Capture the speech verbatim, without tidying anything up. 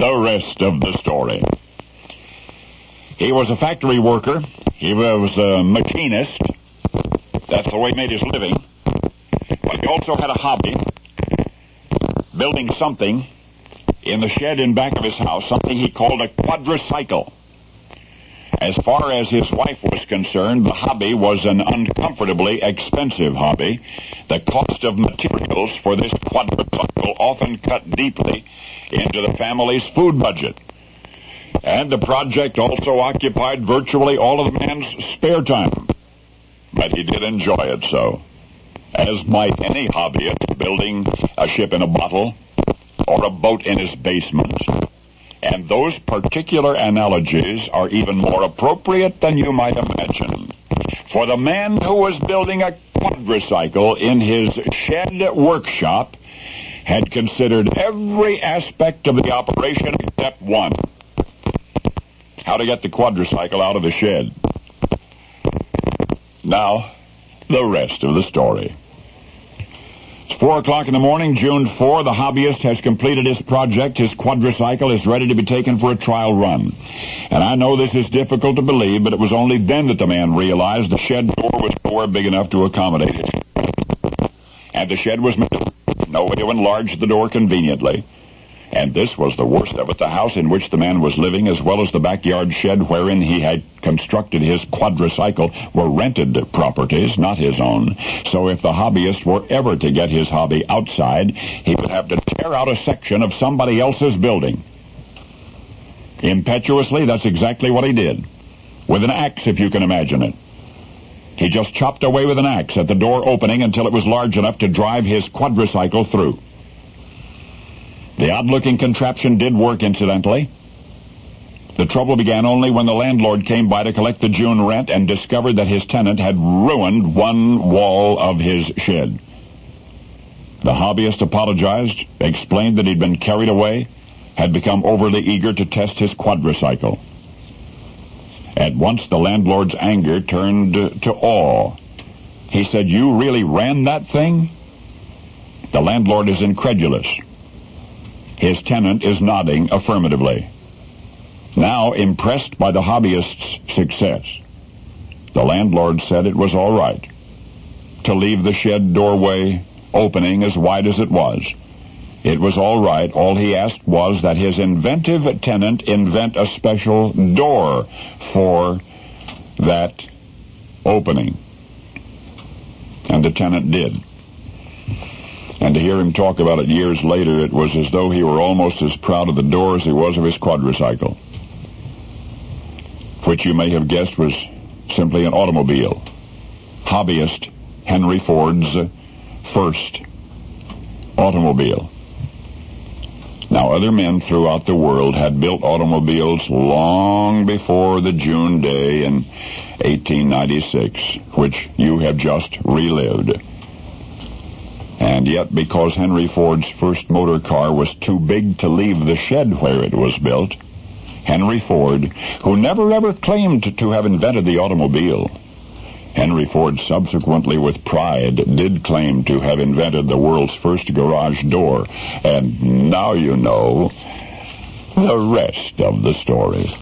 the rest of the story. He was a factory worker. He was a machinist. That's the way he made his living. But he also had a hobby, building something in the shed in back of his house, something he called a quadricycle. As far as his wife was concerned, the hobby was an uncomfortably expensive hobby. The cost of materials for this quadricycle often cut deeply into the family's food budget. And the project also occupied virtually all of the man's spare time. But he did enjoy it so. As might any hobbyist building a ship in a bottle or a boat in his basement. And those particular analogies are even more appropriate than you might imagine. For the man who was building a quadricycle in his shed workshop had considered every aspect of the operation except one. How to get the quadricycle out of the shed. Now, the rest of the story. It's four o'clock in the morning, June fourth. The hobbyist has completed his project. His quadricycle is ready to be taken for a trial run. And I know this is difficult to believe, but it was only then that the man realized the shed door was nowhere big enough to accommodate it. And the shed was made. No way to enlarge the door conveniently. And this was the worst of it. The house in which the man was living, as well as the backyard shed wherein he had constructed his quadricycle, were rented properties, not his own. So if the hobbyist were ever to get his hobby outside, he would have to tear out a section of somebody else's building. Impetuously, that's exactly what he did. With an axe, if you can imagine it. He just chopped away with an axe at the door opening until it was large enough to drive his quadricycle through. The odd-looking contraption did work, incidentally. The trouble began only when the landlord came by to collect the June rent and discovered that his tenant had ruined one wall of his shed. The hobbyist apologized, explained that he'd been carried away, had become overly eager to test his quadricycle. At once, the landlord's anger turned to awe. He said, "You really ran that thing?" The landlord is incredulous. His tenant is nodding affirmatively. Now, impressed by the hobbyist's success, the landlord said it was all right to leave the shed doorway opening as wide as it was. It was all right. All he asked was that his inventive tenant invent a special door for that opening. And the tenant did. And to hear him talk about it years later, it was as though he were almost as proud of the door as he was of his quadricycle, which you may have guessed was simply an automobile. Hobbyist Henry Ford's first automobile. Now, other men throughout the world had built automobiles long before the June day in eighteen ninety-six, which you have just relived. And yet, because Henry Ford's first motor car was too big to leave the shed where it was built, Henry Ford, who never ever claimed to have invented the automobile, Henry Ford subsequently, with pride, did claim to have invented the world's first garage door. And now you know the rest of the story.